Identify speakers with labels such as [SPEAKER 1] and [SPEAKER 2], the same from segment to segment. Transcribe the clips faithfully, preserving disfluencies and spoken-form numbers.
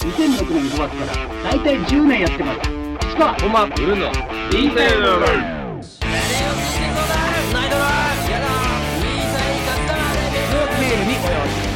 [SPEAKER 1] にせんろくねんごがつから大体じゅうねんやってます。市川
[SPEAKER 2] コマブルのリーフェルロー
[SPEAKER 1] メールにおよし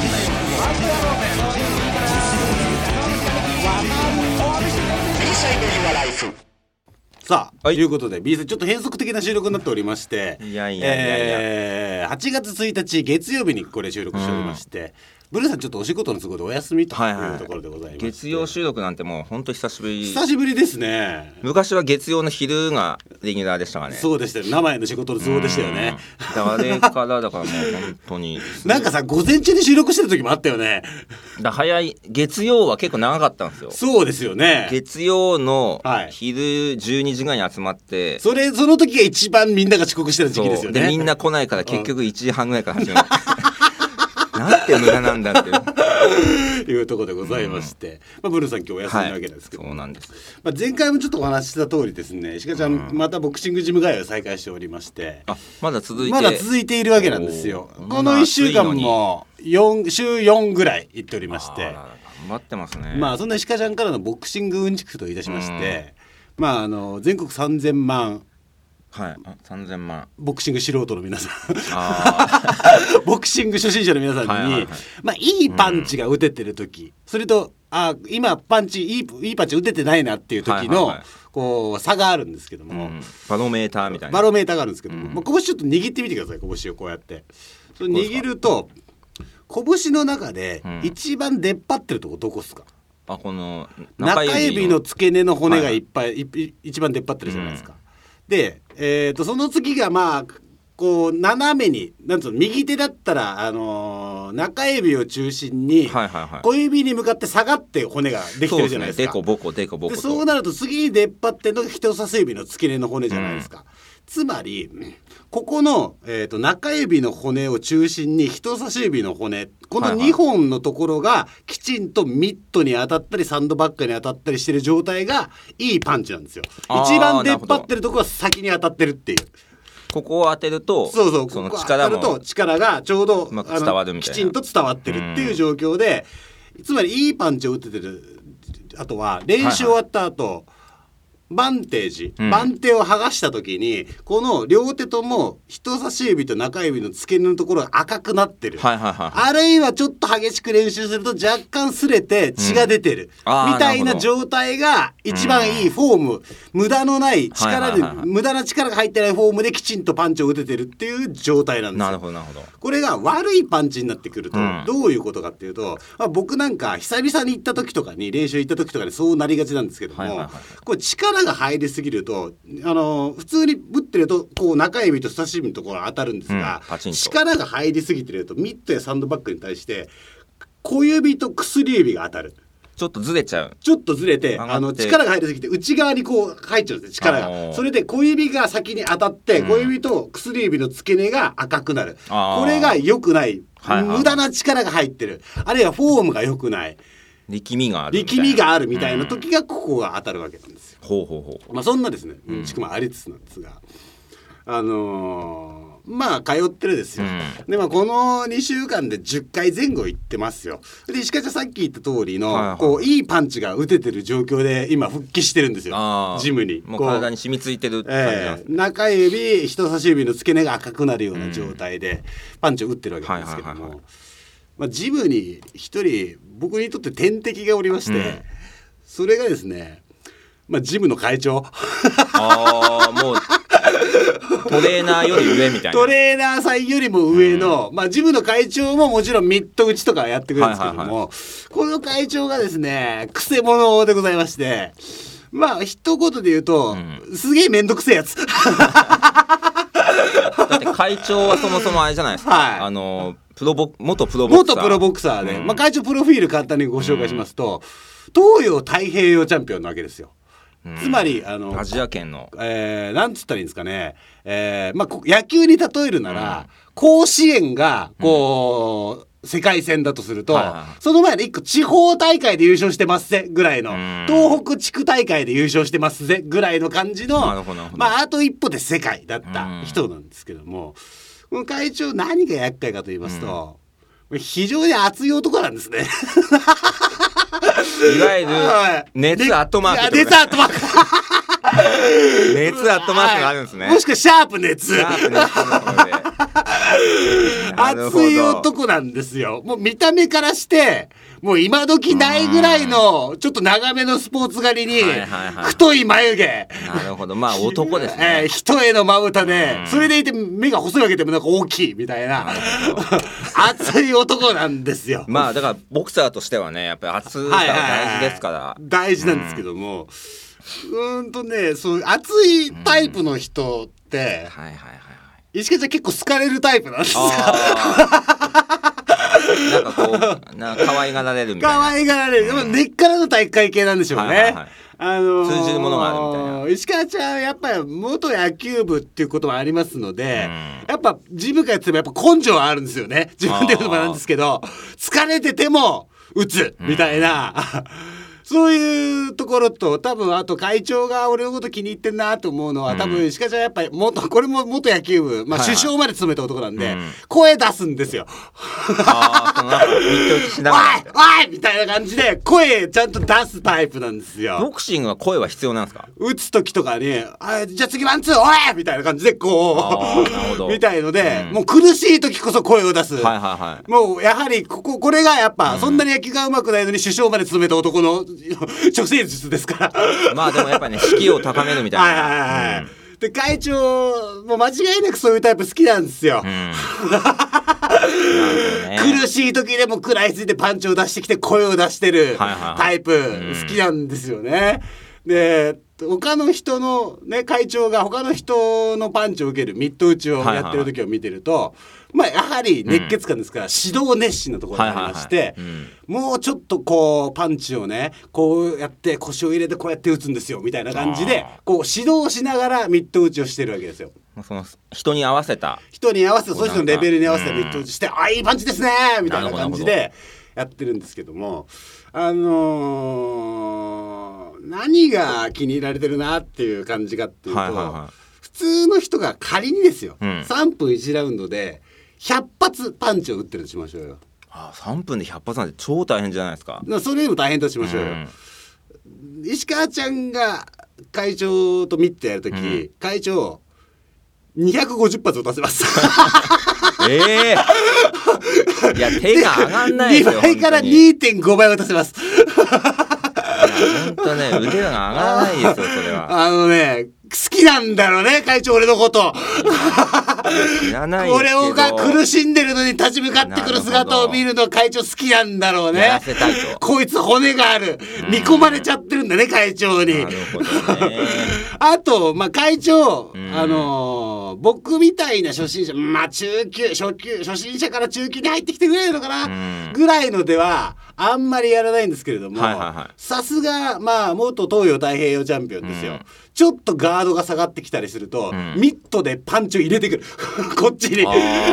[SPEAKER 1] さあ、はい、ということで B さんちょっと変則的な収録になっておりまして、
[SPEAKER 2] いやいやいやいや、
[SPEAKER 1] えー、はちがつついたち月曜日にこれ収録しておりまして、うん、ブルーさんちょっとお仕事の都合でお休みというところでございます、はいはい、
[SPEAKER 2] 月曜収録なんてもうほんと久しぶり
[SPEAKER 1] 久しぶりですね。
[SPEAKER 2] 昔は月曜の昼がレギュラーでしたかね。
[SPEAKER 1] そうでしたよ、生への仕事の都合でしたよね。
[SPEAKER 2] あれからだからもう本当に
[SPEAKER 1] なんかさ午前中に収録してる時もあったよね。
[SPEAKER 2] だ早い月曜は結構長かったんですよ。
[SPEAKER 1] そうですよね。
[SPEAKER 2] 月曜の昼じゅうにじぐらいに集まって、はい、
[SPEAKER 1] それその時が一番みんなが遅刻してる時期ですよね。
[SPEAKER 2] でみんな来ないから結局いちじはんぐらいから始めるなんて無駄なんだって
[SPEAKER 1] いうところでございまして、うんまあ、ブルーさん今日お休みなわけですけど、
[SPEAKER 2] はい、そうなんです、
[SPEAKER 1] まあ、前回もちょっとお話しした通りですね、石川ちゃん、うん、またボクシングジム通いを再開しておりまして、
[SPEAKER 2] あまだ続いて
[SPEAKER 1] まだ続いているわけなんですよ。このいっしゅうかんもよん週よんぐらい行っておりまして、
[SPEAKER 2] 頑張ってますね。
[SPEAKER 1] まあそんな石川ちゃんからのボクシングうんちくといたしまして、うん、まああの全国さんぜんまん
[SPEAKER 2] はい、あさんぜんまん
[SPEAKER 1] ボクシング素人の皆さんボクシング初心者の皆さんに、はいはいはい、まあ、いいパンチが打ててる時、うん、それとあ今パンチいい、いいパンチ打ててないなっていう時の、はいはいはい、こう差があるんですけども、うん、
[SPEAKER 2] バロメーターみたいな
[SPEAKER 1] バロメーターがあるんですけども、うんまあ、拳ちょっと握ってみてください。拳をこうやってそれ握ると拳の中で一番出っ張ってるとこどこですか？
[SPEAKER 2] うん、あこの
[SPEAKER 1] 中指の、中指の付け根の骨がいっぱい、はいはい、一番出っ張ってるじゃないですか、うんで、えー、とその次がまあこう斜めになんつうの右手だったら、あのー、中指を中心に小指に向かって下がって骨ができてるじゃないですか。
[SPEAKER 2] そうですね、デコボコデコボコと。
[SPEAKER 1] でそうなると次に出っ張ってるのが人差し指の付け根の骨じゃないですか、うん、つまりここの、えー、と中指の骨を中心に人差し指の骨このにほんのところがきちんとミットに当たったりサンドバッグに当たったりしてる状態がいいパンチなんですよ。一番出っ張ってるところは先に当たってるっていう。
[SPEAKER 2] ここを当てると
[SPEAKER 1] そうそう
[SPEAKER 2] その
[SPEAKER 1] 力もここ当てると力がちょうど
[SPEAKER 2] うまく伝わるみたいな
[SPEAKER 1] きちんと伝わってるっていう状況で、つまりいいパンチを打ててる。あとは練習終わった後、はいはいバンテージ、うん、バンテを剥がした時にこの両手とも人差し指と中指の付け根のところが赤くなってる、
[SPEAKER 2] はいはいはい、
[SPEAKER 1] あるいはちょっと激しく練習すると若干擦れて血が出てる、うん、みたいな状態が一番いいフォーム、うん、無駄のない力で、はいはいはい、無駄な力が入ってないフォームできちんとパンチを打ててるっていう状態なんですよ。
[SPEAKER 2] なるほどなるほど。こ
[SPEAKER 1] れが悪いパンチになってくるとどういうことかっていうと、まあ、僕なんか久々に行った時とかに練習行った時とかにそうなりがちなんですけども、はいはいはい、これ力が入りすぎるとあの普通に打ってるとこう中指と人差し指のところが当たるんですが、うん、力が入りすぎてるとミットやサンドバッグに対して小指と薬指が当たる。
[SPEAKER 2] ちょっとずれちゃう。
[SPEAKER 1] ちょっとずれてあの力が入りすぎて内側にこう入っちゃうんですね力が。それで小指が先に当たって、うん、小指と薬指の付け根が赤くなる。これが良くない、はいはいはい、無駄な力が入ってるあるいはフォームが良くない
[SPEAKER 2] 力みがある
[SPEAKER 1] 力みがあるみたいな時がここが当たるわけなんですよ。
[SPEAKER 2] ほうほうほう。
[SPEAKER 1] まあそんなですねうんちくもありつつなんですが、あのーまあ通ってるですよ、うん、でまあこのにしゅうかんでじゅっかいぜん後行ってますよ。で石川ちゃんさっき言った通りの、はいはい、こういいパンチが打ててる状況で今復帰してるんですよジムに。
[SPEAKER 2] もう体に染みついてる感じなんです、
[SPEAKER 1] えー、中指人差し指の付け根が赤くなるような状態でパンチを打ってるわけなんですけども、はいはいはいはい、まあ、ジムに一人僕にとって天敵がおりまして、うん、それがですね、まあ、ジムの会長
[SPEAKER 2] あもうトレーナーより上みたいな
[SPEAKER 1] トレーナーさんよりも上の、うん、まあ、ジムの会長ももちろんミット打ちとかやってくるんですけども、はいはいはい、この会長がですねくせ者でございまして、まあ一言で言うと、うん、すげえめんどくせえやつだ
[SPEAKER 2] って会長はそもそもあれじゃないですか、はい、あのプロボ元プロボクサー
[SPEAKER 1] 元プロボクサーで、うん、まあ、会長プロフィール簡単にご紹介しますと、うん、東洋太平洋チャンピオンなわけですよ。つまりあの
[SPEAKER 2] アジア圏の、
[SPEAKER 1] えー、なんつったらいいんですかね、えーまあ、野球に例えるなら、うん、甲子園がこう、うん、世界戦だとすると、はいはい、その前にいっこ地方大会で優勝してますぜぐらいの、うん、東北地区大会で優勝してますぜぐらいの感じの、まあ、あと一歩で世界だった人なんですけども、この会長何が厄介かと言いますと、うん、非常に熱い男なんですね
[SPEAKER 2] いわゆる熱アットマーク、
[SPEAKER 1] 熱アットマーク
[SPEAKER 2] 熱アットマークがあるんですね。
[SPEAKER 1] もしくはシャープ熱。
[SPEAKER 2] シャープ熱のところで
[SPEAKER 1] 熱い男なんですよ。もう見た目からしてもう今時ないぐらいのちょっと長めのスポーツ狩りに太い眉毛。
[SPEAKER 2] なるほど、まあ男ですね。
[SPEAKER 1] えー、一重のまぶたでそれでいて目が細いわけでもなんか大きいみたいな熱い男なんですよ。
[SPEAKER 2] まあだからボクサーとしてはねやっぱり熱さが大事ですから、はいはいはい、
[SPEAKER 1] 大事なんですけども、うんうーんとね、そう熱いタイプの人って、うん、はいはいはい、石川ちゃん結構好かれるタイプなんですよ。
[SPEAKER 2] なんかこうなんか可愛がられるみたいな。
[SPEAKER 1] 可愛がられる、うん、根っからの体育会系なんでしょうね。はいはいはい、あのー、
[SPEAKER 2] 通じるものがあるみたいな。
[SPEAKER 1] 石川ちゃんやっぱり元野球部っていうこともありますので、うん、やっぱ自分がやってもやっぱ根性はあるんですよね。自分で言うのもなんですけど、疲れてても打つみたいな。うんそういうところと多分あと会長が俺のこと気に入ってんなと思うのは、うん、多分石川ちゃんやっぱり元これも元野球部、まあ、首相まで務めた男なんで、はいはい、声出すんですよ。
[SPEAKER 2] あそのなんか密着しながら
[SPEAKER 1] おいおいみたいな感じで声ちゃんと出すタイプなんですよ。
[SPEAKER 2] ボクシングは声は必要なんですか？
[SPEAKER 1] 打つ時とかにあじゃあ次ワンツーおいみたいな感じでこうみたいので、うん、もう苦しい時こそ声を出す、はいはいはい、もうやはりこここれがやっぱ、うん、そんなに野球が上手くないのに首相まで務めた男の女性術ですから
[SPEAKER 2] まあでもやっぱね士気を高めるみたいなはいはいはい、
[SPEAKER 1] うん、で会長もう間違いなくそういうタイプ好きなんですよ、うんね、苦しい時でも食らいついてパンチを出してきて声を出してるタイプ、はいはいはい、好きなんですよね、うん、で他の人のね会長が他の人のパンチを受けるミット打ちをやってる時を見てると、はいはいはいまあ、やはり熱血感ですから、うん、指導熱心なところがありまして、はいはいはいうん、もうちょっとこうパンチをねこうやって腰を入れてこうやって打つんですよみたいな感じでこう指導しながらミット打ちをしてるわけですよ。
[SPEAKER 2] その人に合わせた
[SPEAKER 1] 人に合わせたその人のレベルに合わせたミット打ちして、うん、あいいパンチですねみたいな感じでやってるんですけども、あのー、何が気に入られてるなっていう感じかっていうと、はいはいはい、普通の人が仮にですよ、うん、さんぷんいちラウンドでひゃく発パンチを打ってるとしましょうよ。
[SPEAKER 2] ああさんぷんでひゃく発なんて超大変じゃないですか。
[SPEAKER 1] それよりも大変としましょうよ、うん、石川ちゃんが会長とミットやるとき、うん、会長にひゃくごじゅう発打たせます
[SPEAKER 2] ええー、いや手が上がんないですよ。にばい
[SPEAKER 1] から にてんご 倍打たせます
[SPEAKER 2] 本当ね腕が上がらないですよそれは。
[SPEAKER 1] あのね好きなんだろうね会長俺のこと
[SPEAKER 2] 知らないですけど
[SPEAKER 1] 俺が苦しんでるのに立ち向かってくる姿を見るの会長好きなんだろうね。
[SPEAKER 2] やらせたいと
[SPEAKER 1] こいつ骨がある見込まれちゃってるんだね会長に。
[SPEAKER 2] なるほどね
[SPEAKER 1] あと、まあ、会長、あのー、僕みたいな初心者まあ中級初級初心者から中級に入ってきてくれるのかなぐらいのではあんまりやらないんですけれども、さすがまあ元東洋太平洋チャンピオンですよ、うん、ちょっとガードが下がってきたりすると、うん、ミットでパンチを入れてくるこっちに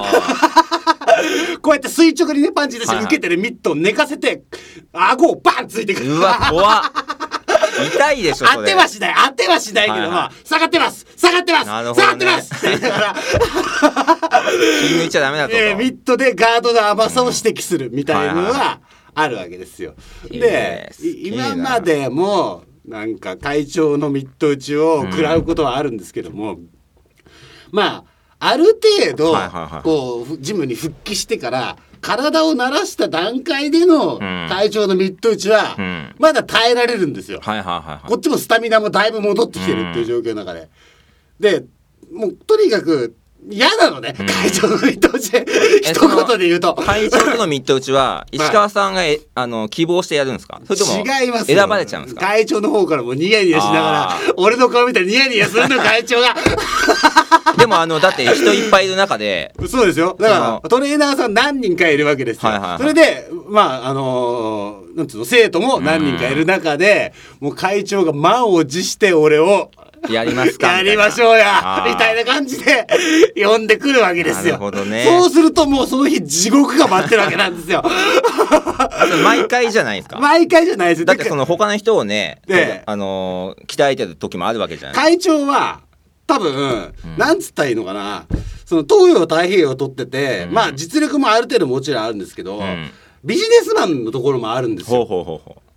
[SPEAKER 1] こうやって垂直にねパンチ出して受けてるミットを寝かせて顎をバンついてくる。
[SPEAKER 2] うわ怖っ痛いでしょそれ。
[SPEAKER 1] 当てはしない当てはしないけど、はいはい、まあ下がってます下がってます、ね、下がってますって言いながら
[SPEAKER 2] 気抜いちゃダメだと、
[SPEAKER 1] えー、ミットでガードの甘さを指摘するみたいなのがあるわけですよ、うんはいはい、で今までもなんか会長のミット打ちを食らうことはあるんですけども、うん、まあある程度、はいはいはい、こうジムに復帰してから体を慣らした段階での会長のミット打ちはまだ耐えられるんですよ、うんはいはいはいはい、こっちもスタミナもだいぶ戻ってきてるっていう状況の中で、でもうとにかく嫌なのね、うん、会長のミット打ち一言で言うと
[SPEAKER 2] 会長のミット打ちは石川さんが、はい、あの希望してやるんですか？それとも
[SPEAKER 1] 違いますよ。
[SPEAKER 2] 選ばれちゃうんですか？
[SPEAKER 1] 会長の方からもニヤニヤしながら俺の顔見たらニヤニヤするの会長が
[SPEAKER 2] でもあのだって人いっぱいいる中で
[SPEAKER 1] そうですよ。だからトレーナーさん何人かいるわけですよ、はいはいはい、それでまああのー、なんつうの生徒も何人かいる中でもう会長が満を持して俺を
[SPEAKER 2] やりますか
[SPEAKER 1] やりましょうやみたいな感じで呼んでくるわけですよ。
[SPEAKER 2] なるほどね。
[SPEAKER 1] そうするともうその日地獄が待ってるわけなんですよ
[SPEAKER 2] 毎回じゃないですか？
[SPEAKER 1] 毎回じゃないです。
[SPEAKER 2] だってその他の人をね、あのー、鍛えてる時もあるわけじゃない。
[SPEAKER 1] 会長は多分、うん、なんつったらいいのかな、その東洋太平洋を取ってて、うん、まあ実力もある程度もちろんあるんですけど、うん、ビジネスマンのところもあるんですよ。ほうほうほうほう。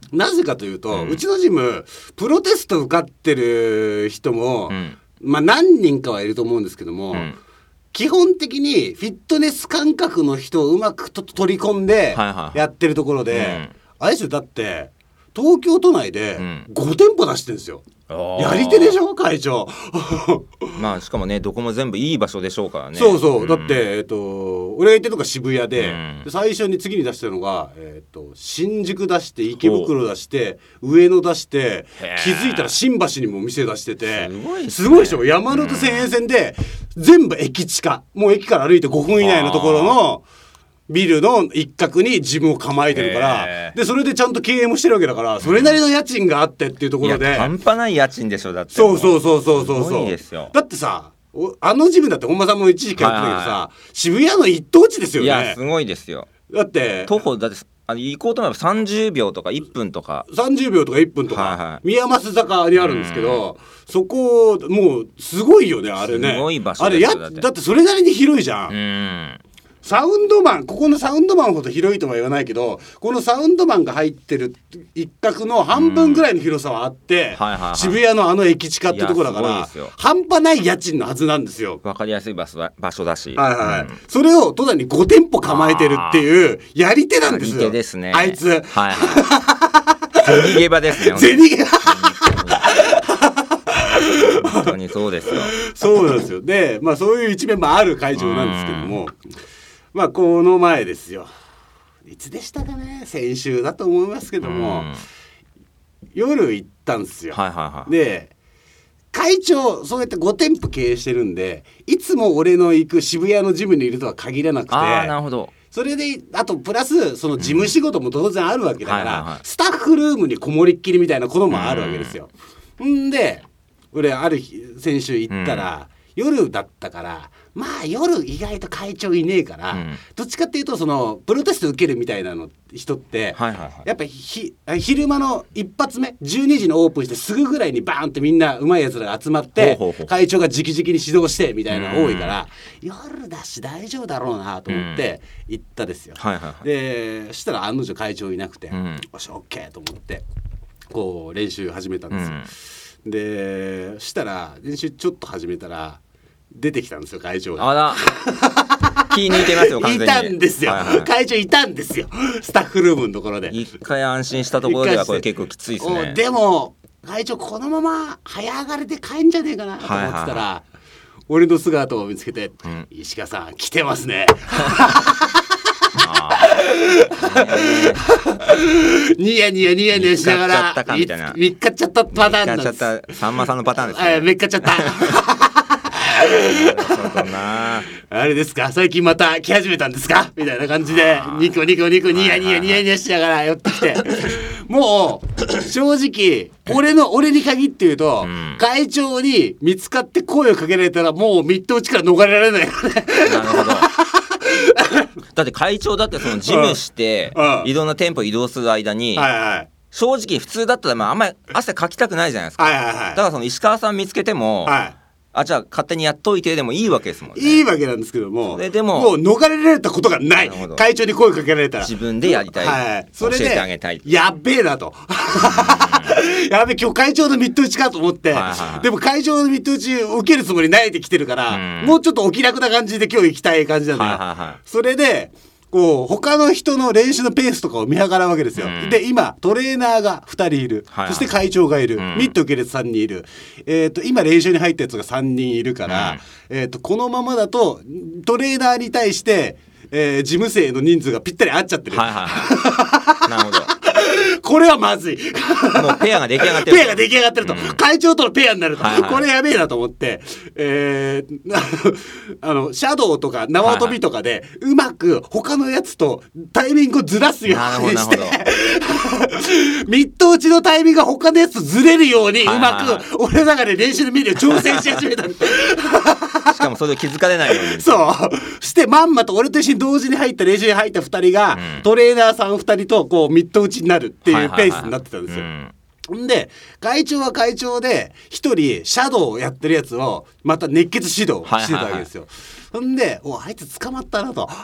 [SPEAKER 1] なぜかというと、
[SPEAKER 2] うん、
[SPEAKER 1] うちのジムプロテスト受かってる人も、うん、まあ何人かはいると思うんですけども、うん、基本的にフィットネス感覚の人をうまくと取り込んでやってるところで、はいはいはい、うん、あれですよ、だって東京都内でごてんぽ出してるんですよ、うん、やり手でしょ会長
[SPEAKER 2] まあしかもねどこも全部いい場所でしょうからね。
[SPEAKER 1] そうそう、うん、だって、えっと、俺が行ってるのが渋谷で、うん、最初に次に出したのが、えっと、新宿出して池袋出して上野出して気づいたら新橋にも店出してて
[SPEAKER 2] すごいですね、
[SPEAKER 1] すごいでしょ。山手線沿線で全部駅近、もう駅から歩いてごふん以内のところのビルの一角にジムを構えてるから、でそれでちゃんと経営もしてるわけだから、それなりの家賃があってっていうところで、
[SPEAKER 2] いや半端ない家賃でしょ。だって
[SPEAKER 1] そうそうそうそうそうそう、
[SPEAKER 2] すごいですよ。
[SPEAKER 1] だってさ、あのジムだって本間さんも一時期やってたけどさ、はいはい、渋谷の一等地ですよね。
[SPEAKER 2] いやすごいですよ。
[SPEAKER 1] だって
[SPEAKER 2] 徒歩だってあの行こうと思えばさんじゅうびょうとかいっぷんとか
[SPEAKER 1] さんじゅうびょうとかいっぷんとか、はいはい、宮益坂にあるんですけど、そこもうすごいよねあれね。
[SPEAKER 2] すごい場所
[SPEAKER 1] ですよ。あれや だ, だってそれなりに広いじゃん。
[SPEAKER 2] うん、
[SPEAKER 1] サウンドマン、ここのサウンドマンほど広いとは言わないけど、このサウンドマンが入ってる一角の半分ぐらいの広さはあって、うんはいはいはい、渋谷のあの駅近ってところだから半端ない家賃のはずなんですよ。
[SPEAKER 2] わかりやすい場所 だ, 場所だし、
[SPEAKER 1] はいはい、うん、それを都内にごてんぽ構えてるっていうやり手なんですよ。
[SPEAKER 2] やり手ですね
[SPEAKER 1] あいつ、はい
[SPEAKER 2] はい、銭ゲバですね。
[SPEAKER 1] 銭ゲバ
[SPEAKER 2] 本当にそうですよ。
[SPEAKER 1] そうなんですよ。で、まあそういう一面もある会場なんですけども、まあこの前ですよ、いつでしたかね、先週だと思いますけども、夜行ったんですよ、はいはいはい、で会長そうやってごてんぽ経営してるんで、いつも俺の行く渋谷のジムにいるとは限らなくて、
[SPEAKER 2] あ、なるほど。
[SPEAKER 1] それであとプラスその事務仕事も当然あるわけだから、うんはいはいはい、スタッフルームにこもりっきりみたいなこともあるわけですよ。んで俺ある日先週行ったら、うん、夜だったから、まあ夜意外と会長いねえから、うん、どっちかっていうとそのプロテスト受けるみたいなの人って、はいはいはい、やっぱひ昼間の一発目じゅうにじにオープンしてすぐぐらいにバーンってみんなうまいやつらが集まってほうほうほう、会長が直々に指導してみたいなのが多いから、うん、夜だし大丈夫だろうなと思って行ったですよ、うんはいはいはい、でそしたら案の定会長いなくて、うん、よし OK と思ってこう練習始めたんですよ、うん、でしたら練習ちょっと始めたら出てきたんですよ会長が。
[SPEAKER 2] あら気抜いてますよ完全に。
[SPEAKER 1] いたんですよ、はいはい、会長いたんですよスタッフルームのところで。
[SPEAKER 2] 一回安心したところではこれ結構きついですね。
[SPEAKER 1] でも会長このまま早上がりで帰んじゃねえかなと思ってたら、はいはいはい、俺の姿を見つけて、うん、石川さん来てますねニヤニヤニヤニヤしながら見っかっちゃったパターンなんです。
[SPEAKER 2] 見っかっちゃったさんまさんのパターンですね。
[SPEAKER 1] めっかっちゃったあれですか、最近また来始めたんですかみたいな感じでニコニコニコニヤニヤニヤニヤしながら寄ってきてもう正直俺の俺に限って言うと、うん、会長に見つかって声をかけられたらもうミット打ちから逃れられないよね。
[SPEAKER 2] なるほどだって会長だってその事務していろんな店舗移動する間に、はいはい、正直普通だったらまああんまり汗かきたくないじゃないですか、はいはいはい、だからその石川さん見つけても、はい、あじゃあ勝手にやっといてでもいいわけですもんね。
[SPEAKER 1] いいわけなんですけども、
[SPEAKER 2] それでも
[SPEAKER 1] もう逃れられたことがない。会長に声かけられたら
[SPEAKER 2] 自分でやりたい、はい、それで教えてあげたい。
[SPEAKER 1] やっべえなとやべえ今日会長のミット打ちかと思って、はいはいはい、でも会長のミット打ち受けるつもりないで来てるから、もうちょっとお気楽な感じで今日行きたい感じなんだよ、はいはいはい、それでこう他の人の練習のペースとかを見計らうわけですよ、うん、で今トレーナーがふたりいる、はいはい、そして会長がいる、うん、ミット受けるやつさんにんいる、えー、と今練習に入ったやつがさんにんいるから、うんえー、とこのままだとトレーナーに対して、えー、事務生の人数がぴったり合っちゃってる、はいはい、なるほどこれはまずい
[SPEAKER 2] もうペアが出来上がってる
[SPEAKER 1] ペアが出来上がってると、うん、会長とのペアになると、はいはい、これやべえなと思って、えー、あのシャドウとか縄跳びとかで、はいはい、うまく他のやつとタイミングをずらすようにしてミット打ちのタイミングが他のやつとずれるようにうまく、はいはいはい、俺の中で練習のメニューを挑戦し始めた
[SPEAKER 2] しかもそれで気づかれないように
[SPEAKER 1] そうしてまんまと俺と一緒に同時に入った練習に入ったふたりが、うん、トレーナーさんふたりとこうミット打ちになるっていうペースになってたんですよ、はいはいはいうんんで会長は会長で一人シャドウをやってるやつをまた熱血指導してたわけですよ。ほんでおあいつ捕まったなと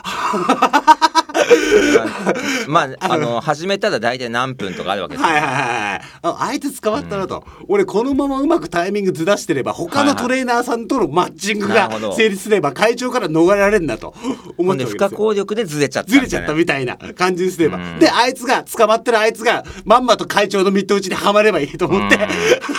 [SPEAKER 2] まああの始めたら大体何分とかあるわけですよ、ね、はいはい
[SPEAKER 1] はいああいつ捕まったなと、うん、俺このままうまくタイミングずらしてれば他のトレーナーさんとのマッチングが成立すれば会長から逃れられるんだと思ってたわけですよ。
[SPEAKER 2] 不可抗力でずれちゃった
[SPEAKER 1] ずれちゃったみたいな感じにすれば、うん、であいつが捕まってるあいつがまんまと会長のミット打ちにはまればいいと思って、うん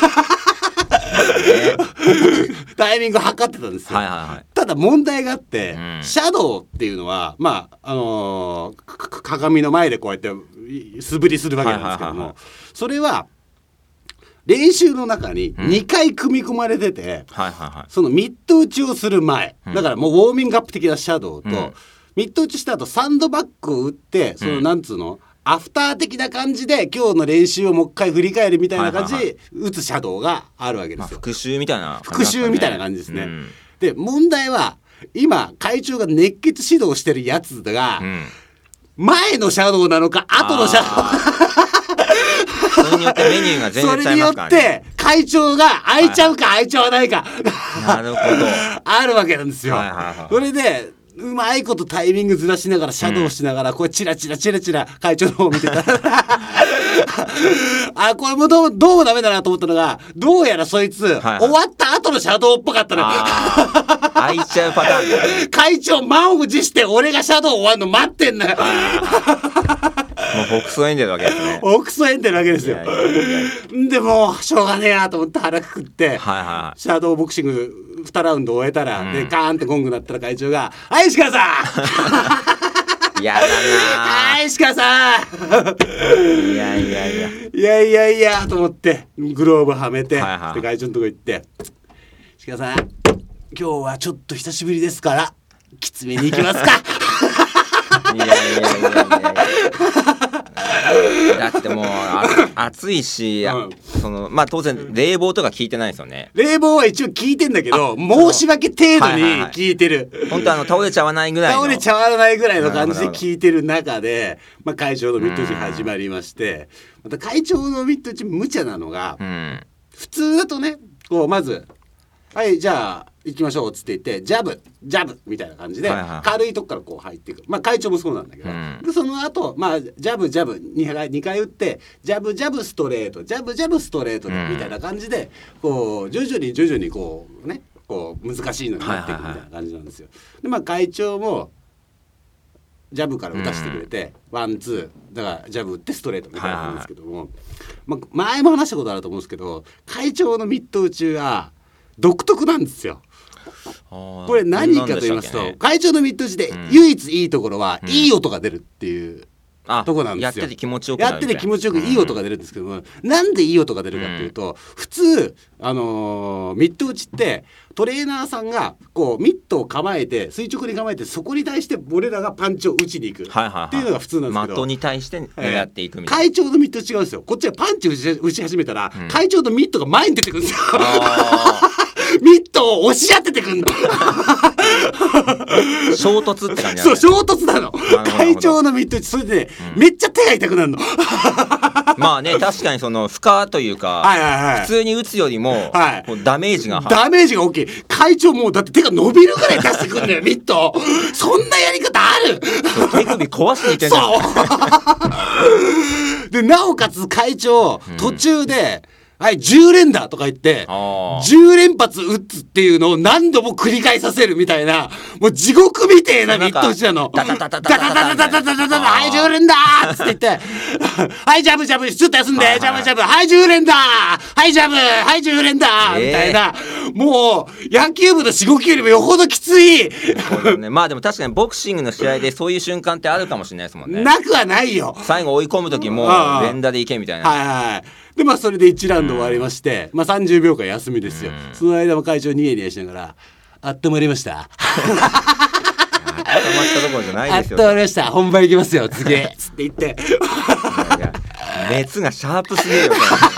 [SPEAKER 1] タイミング測ってたんですよ、はいはいはい、ただ問題があって、うん、シャドウっていうのはまああのー、鏡の前でこうやって素振りするわけなんですけども、はいはいはいはい、それは練習の中ににかい組み込まれてて、うんはいはいはい、そのミット打ちをする前、うん、だからもうウォーミングアップ的なシャドウと、うん、ミット打ちした後サンドバッグを打ってそのなんつうの、うんアフター的な感じで今日の練習をもう一回振り返るみたいな感じで打つシャドウがあるわけですよ、まあ、
[SPEAKER 2] 復習みたいな感じ、
[SPEAKER 1] ね、復習みたいな感じですね、うん、で問題は今会長が熱血指導してるやつが、うん、前のシャドウなのか後のシャドウ
[SPEAKER 2] それによってメニューが全然違いますからね。
[SPEAKER 1] それによって会長が開いちゃうか開いちゃわないか
[SPEAKER 2] なるほど
[SPEAKER 1] あるわけなんですよ、はいはいはい、それでうまいことタイミングずらしながらシャドウしながら、うん、これチラチラチラチラ会長の方を見てたらあこれもどうどうもダメだなと思ったのがどうやらそいつ、はいはい、終わった後のシャドウっぽかったの
[SPEAKER 2] 開いちゃうパターン
[SPEAKER 1] 会長満を持して俺がシャドウ終わるの待ってんのよ
[SPEAKER 2] もうボクソエンデルわけですね。
[SPEAKER 1] ボクソエンデルわけですよ。いやいやいやでもしょうがねえなと思って腹くくって、はいはい、シャドウボクシングにラウンド終えたら、うん、でカーンってゴング鳴ったら会長が「はい石川さん
[SPEAKER 2] やだな
[SPEAKER 1] はい石川さん
[SPEAKER 2] いやいやいや
[SPEAKER 1] いやいやいやと思ってグローブはめて、はいはい、で会長のとこ行って「石川さん今日はちょっと久しぶりですからきつめに行きますか」
[SPEAKER 2] いやいやいやいやだってもう暑いし、うん、そのまあ当然冷房とか効いてないですよね。
[SPEAKER 1] 冷房は一応効いてんだけど申し訳程度に効いてる、はいはいはい、
[SPEAKER 2] 本当あの倒れちゃわないぐらいの
[SPEAKER 1] 倒れちゃわないぐらいの感じで効いてる中で、まあ、会長のミット打ち始まりましてまた会長のミット打ち無茶なのが、うん、普通だとねこうまずはいじゃあ行きましょうっつって言ってジャブジャブみたいな感じで、はいはい、軽いとこからこう入っていくまあ会長もそうなんだけど、うん、でその後まあジャブジャブにかいにかい打ってジャブジャブストレートジャブジャブストレートみたいな感じで、うん、こう徐々に徐々にこうねこう難しいのになっていくみたいな感じなんですよ。でまあ会長もジャブから打たせてくれて、うん、ワンツーだからジャブ打ってストレートみたいなんですけども、はいはいまあ、前も話したことあると思うんですけど会長のミット打ちは独特なんですよ。これ何かと言いますと、ね、会長のミット打ちで唯一いいところは、うん、いい音が出るっていうとこなんですよ。
[SPEAKER 2] やってて気持ちよくなる
[SPEAKER 1] やってて気持ちよくいい音が出るんですけども、うん、なんでいい音が出るかっていうと、うん、普通、あのー、ミット打ちってトレーナーさんがこうミットを構えて垂直に構えてそこに対して俺らがパンチを打ちに行くっていうのが普通なんですけど、
[SPEAKER 2] 的に対して狙っていくみたいな、
[SPEAKER 1] 会長のミット違うんですよ。こっちはパンチ打ち、打ち始めたら、うん、会長のミットが前に出てくるんですよミットを押し当ててくんの
[SPEAKER 2] 衝突って感じなんだ、ね、
[SPEAKER 1] そう衝突なの会長のミット打ちそれで、ねうん、めっちゃ手が痛くなるの
[SPEAKER 2] まあね確かにその負荷というか、はいはいはい、普通に打つよりも、はい、こうダメージが
[SPEAKER 1] ダメージが大きい。会長もうだって手が伸びるぐらい出してくんだよミットそんなやり方ある
[SPEAKER 2] 手首壊しにいってんじゃん
[SPEAKER 1] そうでなおかつ会長、うん、途中ではいじゅう連打とか言ってじゅう連発打つっていうのを何度も繰り返させるみたいなもう地獄みてえなミット打ちなの。ダダダダダダダダダダダダダはいじゅう連打っつって言ってはいジャブジャブちょっと休んでジャブジャブはいじゅう連打はいジャブはいじゅう連打みたいなもう野球部のしごきよりもよほどきつい
[SPEAKER 2] まあでも確かにボクシングの試合でそういう瞬間ってあるかもしれないですもんね。
[SPEAKER 1] なくはないよ。
[SPEAKER 2] 最後追い込む時も連打でいけみたいな。
[SPEAKER 1] はいはいでまあそれでいちラウンド終わりまして、うん、まあさんじゅうびょうかん休みですよ、うん、その間も会長ニヤニヤしながらあったまりました
[SPEAKER 2] 温まったところじゃないですよ。
[SPEAKER 1] あったまりました本番行きますよ次つって言っていや
[SPEAKER 2] いや熱がシャープすぎるよ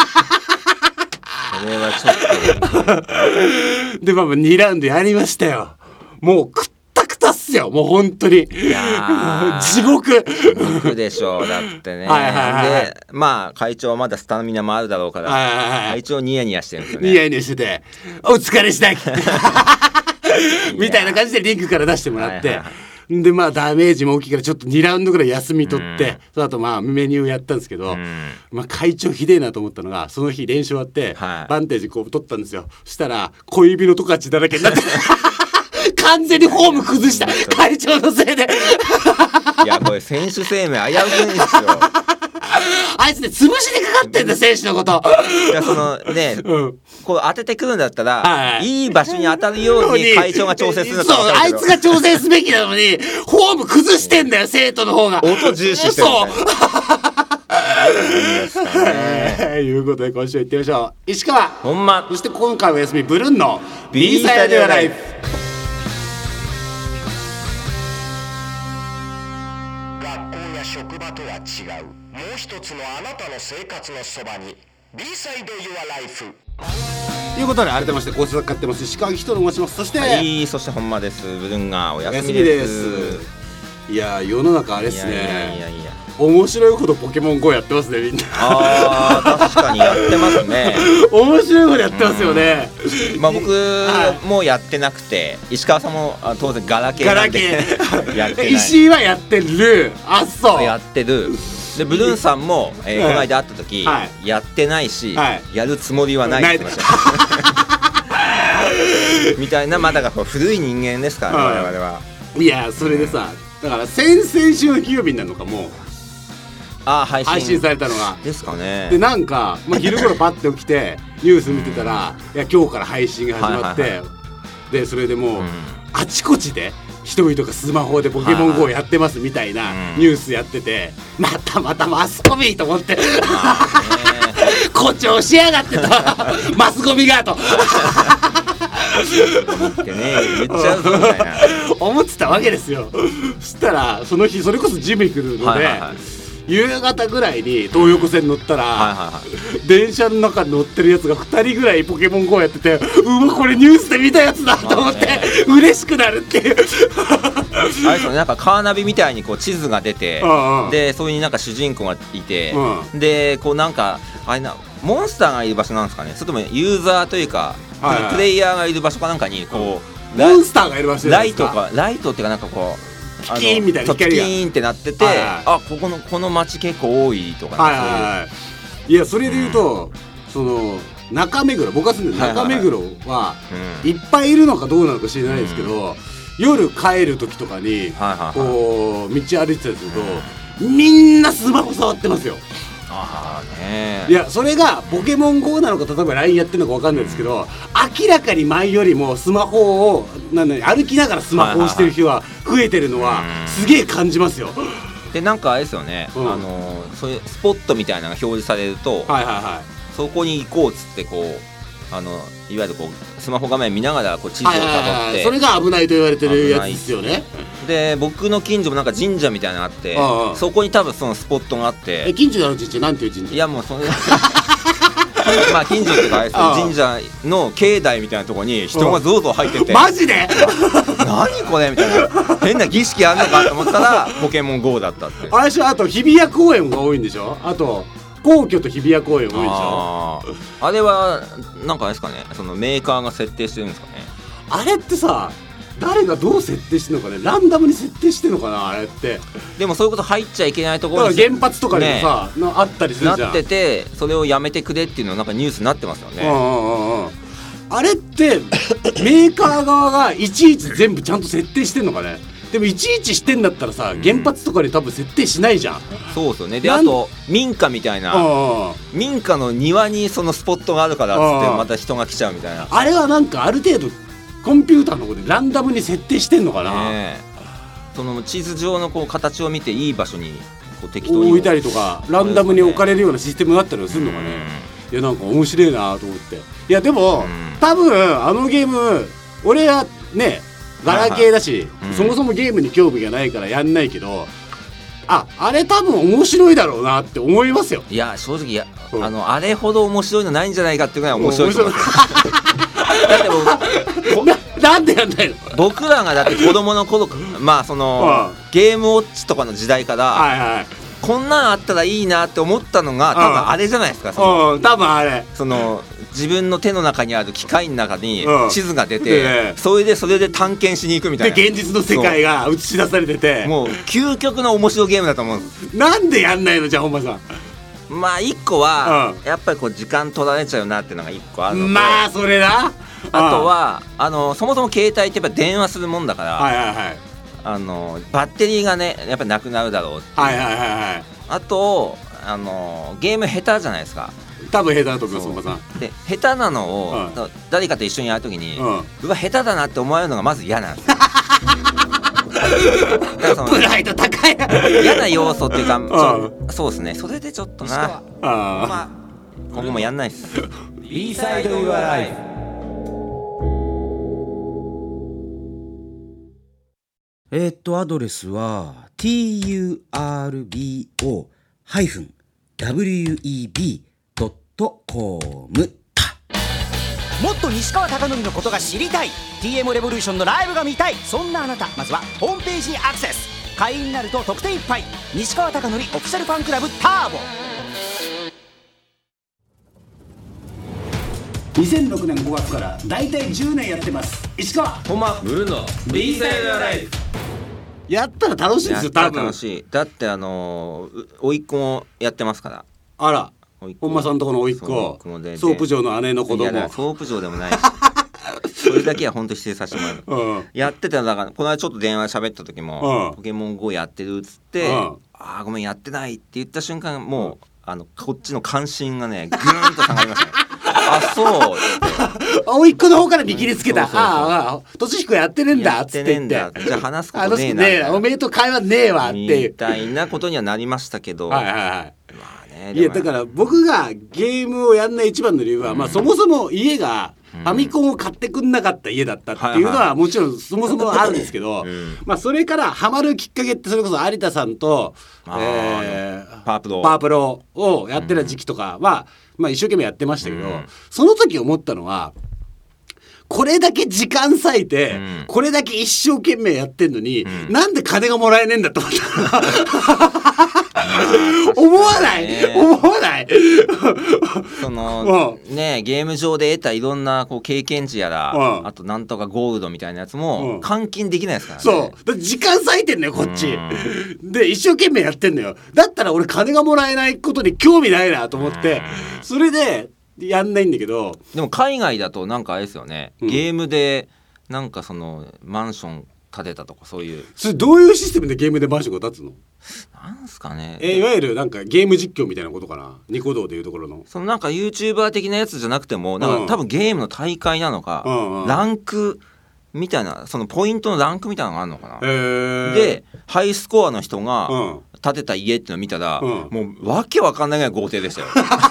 [SPEAKER 2] それはちょっと
[SPEAKER 1] でまあにラウンドやりましたよ。もうくったくたっすすよもう本当に。いや地獄
[SPEAKER 2] 地獄でしょうだってね。はいはいはい、でまあ会長はまだスタミナもあるだろうから、はいはいはい、会長ニヤニヤしてるんですよね。
[SPEAKER 1] ニヤニヤしててお疲れしたみたいな感じでリンクから出してもらって、はいはいはい、でまあダメージも大きいからちょっとにラウンドぐらい休み取って、うん、その後まあメニューやったんですけど、うん、まあ会長ひでえなと思ったのがその日練習終わって、はい、バンテージこう取ったんですよ。そしたら小指の十勝だらけになって完全にフォーム崩した会長のせいで
[SPEAKER 2] いやこれ選手生命危うくんですよ
[SPEAKER 1] あいつね潰しにかかってんだ選手のこと。
[SPEAKER 2] いやそのね、うん、こう当ててくるんだったら、はい、いい場所に当たるように会長が調整するんだったら
[SPEAKER 1] そうあいつが調整すべきなのにフォーム崩してんだよ生徒の方が。
[SPEAKER 2] 音重視してるみたいな。
[SPEAKER 1] そうということで今週いってみましょう。石川
[SPEAKER 2] ほんま
[SPEAKER 1] そして今回お休みブルンの B サイドライフ。
[SPEAKER 3] 職場とは違うもう一つのあなたの生活のそばに B サイドユアライフ
[SPEAKER 1] ということで改めまして構成作家ってます石川人と申します。そして
[SPEAKER 2] はいそして本間です。ブルンがお休みです。
[SPEAKER 1] いや世の中あれですね。いやいやいやいや面白いほどポケモン ゴー やってますねみんな。
[SPEAKER 2] あー確かにやってますね
[SPEAKER 1] 面白いほどやってますよね。
[SPEAKER 2] まあ僕もやってなくて石川さんも当然ガラケーなんでやってない。
[SPEAKER 1] 石井はやってる。あそう
[SPEAKER 2] やってる。でブルーンさんも、えーはい、この間会った時、はい、やってないし、はい、やるつもりはないって言ってましたみたいなまだが古い人間ですからね、はい、我々は。
[SPEAKER 1] いやそれでさ、うん、だから先々週の金曜日になるのかも
[SPEAKER 2] あ配信、
[SPEAKER 1] 配信されたのが
[SPEAKER 2] ですかね。
[SPEAKER 1] でなんか、まあ、昼頃パッて起きてニュース見てたら、うん、いや今日から配信が始まって、はいはいはい、でそれでもう、うん、あちこちで人々がスマホでポケモン ゴー やってますみたいなニュースやってて、またまたマスコミと思って誇張しやがってとマスコミがと
[SPEAKER 2] ってね言っちゃうぞみたいな
[SPEAKER 1] 思ってたわけですよ。そしたらその日それこそジムに来るので、はいはいはい、夕方ぐらいに東横線乗ったら、はいはいはい、電車の中に乗ってるやつがふたりぐらいポケモン ゴー やっててうわこれニュースで見たやつだと思って、ね、嬉しくなるっていう
[SPEAKER 2] あれですよねなんかカーナビみたいにこう地図が出てああでそういうなんか主人公がいて、うん、でこうなんかあれなモンスターがいる場所なんですかねそれともユーザーというか、はいはい、プレイヤーがいる場所かなんかにこ
[SPEAKER 1] う、うん、モンスターがいる場所
[SPEAKER 2] ライトかライトっていうかなんかこう
[SPEAKER 1] ピキーンみたいな
[SPEAKER 2] 光がピキーンってなってて、はいはい、あここのこの街結構多いとか、
[SPEAKER 1] はいはいはい、いやそれで言うと、うん、その中目黒僕が住んでる中目黒はいっぱいいるのかどうなのか知らないですけど、うん、夜帰る時とかに、はいはいはい、こう道歩いてたりすると、うん、みんなスマホ触ってますよ。
[SPEAKER 2] あね、
[SPEAKER 1] いやそれがポケモン ゴー なのか例えば ライン やってるのか分かんないですけど、うん、明らかに前よりもスマホをなんだ歩きながらスマホをしてる人は増えてるのはすげえ感じますよ。
[SPEAKER 2] でなんかあれですよね、うん、あのそういうスポットみたいなのが表示されると、はいはいはい、そこに行こうっつってこうあのいわゆるこうスマホ画面見ながらこう地図をたどって、はいはいはい、
[SPEAKER 1] それが危ないと言われてるやつですよね。
[SPEAKER 2] で僕の近所もなんか神社みたいなのがあって、ああそこに多分そのスポットがあって、
[SPEAKER 1] え近所の神社なんていう神社？
[SPEAKER 2] いやもうそれまあ近所っていうか神社の境内みたいなところに人がゾウゾウ入ってて
[SPEAKER 1] マジで
[SPEAKER 2] 何これみたいな変な儀式あんのかと思ったらポケモン ゴー だったって。
[SPEAKER 1] あれしょあと日比谷公園が多いんでしょ。あと皇居と日比谷公園多いでしょ。あ,
[SPEAKER 2] あれはなんかあれですかねそのメーカーが設定してるんですかね。
[SPEAKER 1] あれってさ誰がどう設定してるのかねランダムに設定してるのかなあれって。
[SPEAKER 2] でもそういうこと入っちゃいけないところに
[SPEAKER 1] 原発とかにもさ、ね、あったりするじゃん。
[SPEAKER 2] なっててそれをやめてくれっていうのはなんかニュースになってますよね。うんうんうん、
[SPEAKER 1] あれってメーカー側がいちいち全部ちゃんと設定してんのかね。でもいちいちしてんだったらさ、うん、原発とかに多分設定しないじゃん。
[SPEAKER 2] そうですよね。であと民家みたいな民家の庭にそのスポットがあるからっつってまた人が来ちゃうみたいな。
[SPEAKER 1] あれはなんかある程度コンピューターの方でランダムに設定してんのかな、ね、
[SPEAKER 2] その地図上のこう形を見ていい場所にこう適当に
[SPEAKER 1] 置いたりとかランダムに置かれるようなシステムがあったりするのかね。いやなんか面白いなと思って。いやでも多分あのゲーム俺はねガラケーだし、はいはい、そもそもゲームに興味がないからやんないけど、ああれ多分面白いだろうなって思いますよ。
[SPEAKER 2] いや正直や、うん、あのあれほど面白いのないんじゃないかっていうぐらい面白いと思いますだってもう
[SPEAKER 1] なんでやんないの？
[SPEAKER 2] 僕らがだって子供の頃まあそのゲームウォッチとかの時代から、はいはい、こんなんあったらいいなって思ったのが多分あれじゃないですか。その
[SPEAKER 1] うん、多分あれ
[SPEAKER 2] その自分の手の中にある機械の中に地図が出て、うん、それでそれで探検しに行くみたいな。
[SPEAKER 1] で現実の世界が映し出されてて、
[SPEAKER 2] もう究極の面白いゲームだと思うんです。
[SPEAKER 1] なんでやんないのじゃあ本間さん。
[SPEAKER 2] まあ一個は、うん、やっぱりこう時間取られちゃうなっていうのが一個あるのと、
[SPEAKER 1] まあそれな。
[SPEAKER 2] あとはあのそもそも携帯ってやっぱ電話するもんだから、はいはいはい、あのバッテリーがねやっぱなくなるだろうっていう、はいはいはいはい、あとあのゲーム下手じゃないですか。
[SPEAKER 1] 多分下手だと思います本間さん。
[SPEAKER 2] で下手なのを、うん、誰かと一緒にやるときに、うん、うわ下手だなって思われるのがまず嫌なんですよ。
[SPEAKER 1] プライド高いな。
[SPEAKER 2] 嫌な要素っていうか、うん、そうですね。それでちょっとな、あ、まあ、今後もやんないっす。
[SPEAKER 3] B サイド Your Life。
[SPEAKER 4] えー、っとアドレスは ティーユーアールビーオー ハイフン ダブリューイービー ドットコム。
[SPEAKER 5] もっと西川貴教のことが知りたい、 ティーエム レボリューションのライブが見たい、そんなあなた、まずはホームページにアクセス。会員になると特典いっぱい。西川貴教オフィシャルファンクラブターボ。
[SPEAKER 1] にせんろくねんごがつからだいたいじゅうねんやってます。石川
[SPEAKER 2] ほんまブルーの B サイドライブ
[SPEAKER 1] やったら楽しいですよ。多分
[SPEAKER 2] 楽しい。だってあのー、おいっ子もやってますから。
[SPEAKER 1] あら本間さんとこのおいっ子、ソープ嬢の姉の子供。
[SPEAKER 2] いやソープ嬢でもないしそれだけは本当に否定させてもらう、うん、やってただからこの間ちょっと電話喋った時も、うん、ポケモン ゴー やってるっつって、うん、あーごめんやってないって言った瞬間もう、うん、あのこっちの関心がねぐーんと下がりましたね。あそう
[SPEAKER 1] おいっ子の方から見切りつけた。ああとしひこやってねえんだっつって言って、
[SPEAKER 2] じゃあ話すことねえな、
[SPEAKER 1] おめえと会話ねえわっていう
[SPEAKER 2] みたいなことにはなりましたけど、はいはいはい、まあね、
[SPEAKER 1] いやだから僕がゲームをやんない一番の理由は、うん、まあそもそも家がファミコンを買ってくんなかった家だったっていうのはもちろんそもそもあるんですけど、うん、まあそれからハマるきっかけってそれこそ有田さんと、えー、パープロパープロをやってた時期とかは、うん、まあ一生懸命やってましたけど、うん、その時思ったのはこれだけ時間割いて、うん、これだけ一生懸命やってんのに、うん、なんで金がもらえねえんだと思った思わない、ね、思わない
[SPEAKER 2] そのねゲーム上で得たいろんなこう経験値やら、うん、あとなんとかゴールドみたいなやつも換金できないですからね。
[SPEAKER 1] そうだって時間割いてんのよこっちで一生懸命やってんのよ。だったら俺金がもらえないことに興味ないなと思ってそれでやんないんだけど。
[SPEAKER 2] でも海外だとなんかあれですよね、うん、ゲームでなんかそのマンション建てたとかそういう。
[SPEAKER 1] それどういうシステムでゲームでマンションが建つの？
[SPEAKER 2] なんすかね。
[SPEAKER 1] えいわゆるなんかゲーム実況みたいなことかな。ニコ動でいうところの
[SPEAKER 2] そのなんか YouTuber 的なやつじゃなくてもなんか多分ゲームの大会なのか、うんうん、ランクみたいなそのポイントのランクみたいなのがあるのかな。でハイスコアの人が建てた家っていうのを見たら、うん、もうわけわかんないぐらい豪邸でしたよ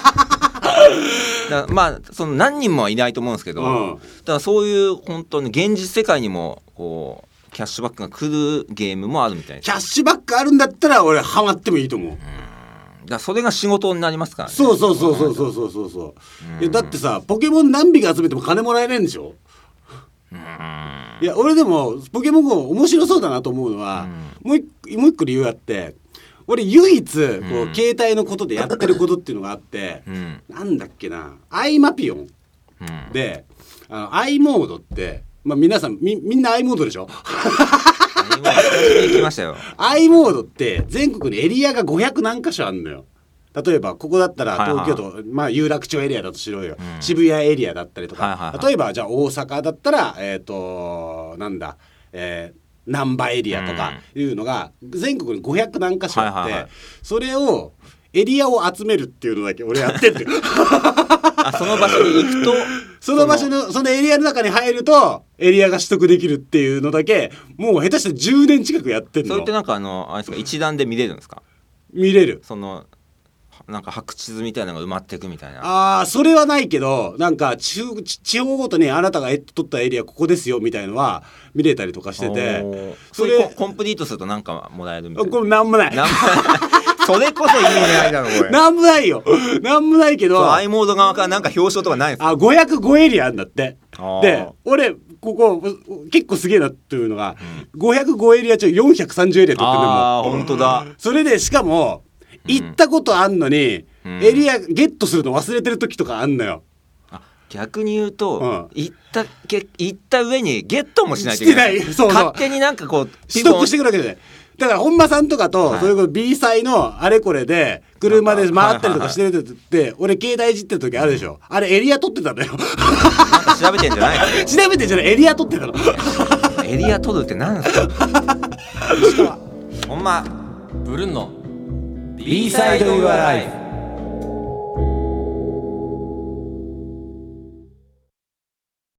[SPEAKER 2] だまあその何人もはいないと思うんですけど、うん、だからそういう本当に現実世界にもこうキャッシュバックが来るゲームもあるみたいです。
[SPEAKER 1] キャッシュバックあるんだったら俺ハマってもいいと思う。うん、だか
[SPEAKER 2] らそれが仕事になりますからね。
[SPEAKER 1] そうそうそうそうそうそうそうそう、いやだってさポケモン何匹集めても金もらえないんでしょ。うん、いや俺でもポケモン ゴー 面白そうだなと思うのは、うん、もう一個、もう一個理由あって俺唯一こう、うん、携帯のことでやってることっていうのがあって、うん、なんだっけなアイマピオン、うん、であの i モードって、まあ、皆さん み, みんな i モードでしょ
[SPEAKER 2] 行きましたよ。
[SPEAKER 1] i モードって全国にエリアがごひゃく何箇所あるのよ。例えばここだったら東京都、はいはい、まあ、有楽町エリアだとしろよ、うん、渋谷エリアだったりとか、はいはいはい、例えばじゃあ大阪だったらえっ、ー、となんだえー難波エリアとかいうのが全国にごひゃく何箇所あって、はいはいはい、それをエリアを集めるっていうのだけ俺やってんだよ
[SPEAKER 2] あその場所に行くと
[SPEAKER 1] その場所のそのエリアの中に入るとエリアが取得できるっていうのだけもう下手してじゅうねん近くやってんの。
[SPEAKER 2] それってなんかあのあれですか一覧で見れるんですか？
[SPEAKER 1] 見れる。
[SPEAKER 2] そのなんか白地図みたいなのが埋まっていくみたいな。
[SPEAKER 1] ああそれはないけどなんか地方ごとにあなたが取ったエリアここですよみたいのは見れたりとかしてて
[SPEAKER 2] それコンプリートするとなんかもらえるみたいな。
[SPEAKER 1] これなんもない。
[SPEAKER 2] なんもそれこそ意味ないだろこれ。
[SPEAKER 1] なんもないよ。なんもないけど
[SPEAKER 2] i モード側からなんか表彰とかないんですか？
[SPEAKER 1] あごひゃくごエリアあるんだって。で俺ここ結構すげえなっていうのが、うん、ごひゃくごエリア中よんひゃくさんじゅうエリア取ってるのも
[SPEAKER 2] あー本当だ。
[SPEAKER 1] それでしかも行ったことあんのに、うん、エリアゲットするの忘れてる時とかあんのよ。
[SPEAKER 2] 逆に言うと、うん、行ったけ行った上にゲットもしないといけない。
[SPEAKER 1] してない。そうそう。
[SPEAKER 2] 勝手になんかこう
[SPEAKER 1] 取得してくるわけじゃない。だから本間さんとかと、はい、それこそ B 祭のあれこれで車で回ったりとかしてるって言って、俺携帯いじってる時あるでしょ。あれエリア取ってたんだよ。
[SPEAKER 2] なんか調べてんじゃないの？
[SPEAKER 1] 調べてんじゃない、エリア取ってたの。
[SPEAKER 2] エリア取るって何ですか？ほんま
[SPEAKER 5] ブルンの B サイドユアライフ。